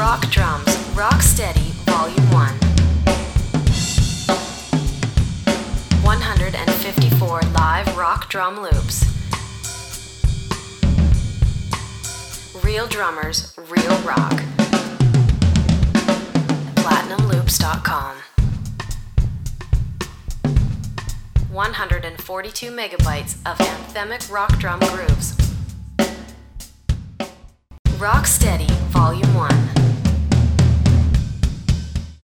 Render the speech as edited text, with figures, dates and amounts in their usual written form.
Rock Drums, Rock Steady, Volume 1. 154 live rock drum loops. Real drummers, real rock. PlatinumLoops.com. 142 megabytes of anthemic rock drum grooves. Rock Steady, Volume 1.